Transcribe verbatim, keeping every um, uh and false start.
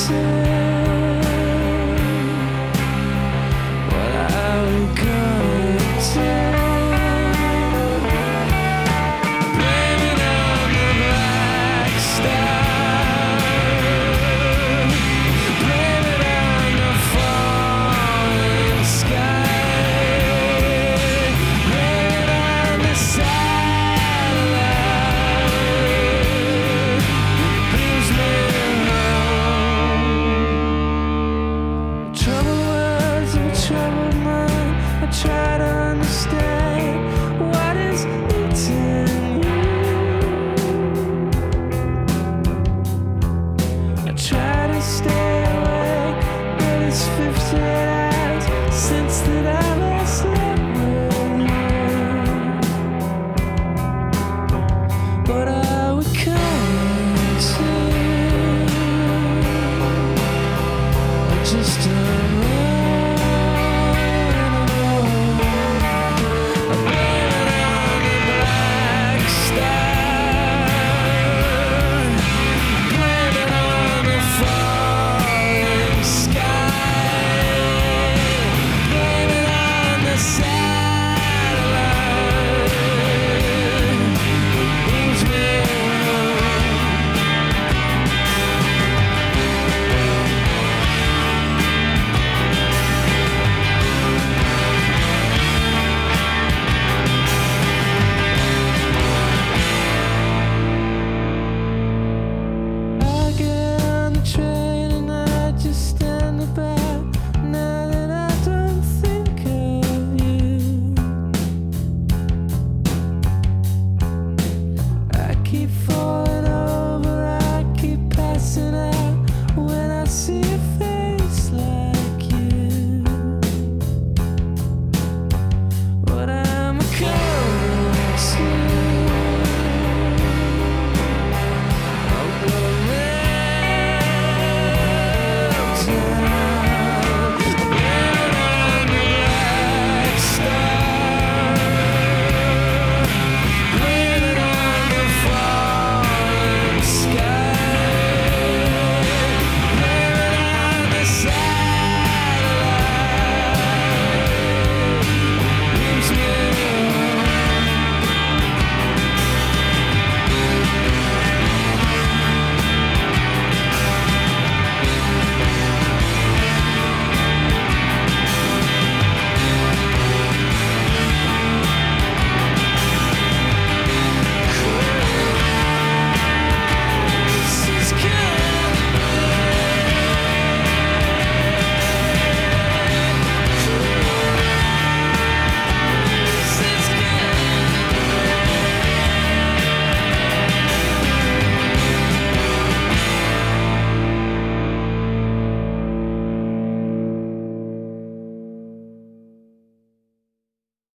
What are we gonna do? Blame it on the black star. Blame it on the falling sky. Blame it on the satellite. Brings me home. Troubled words of a troubled mind. I try to understand what is eating you. I try to stay awake, but it's fifty.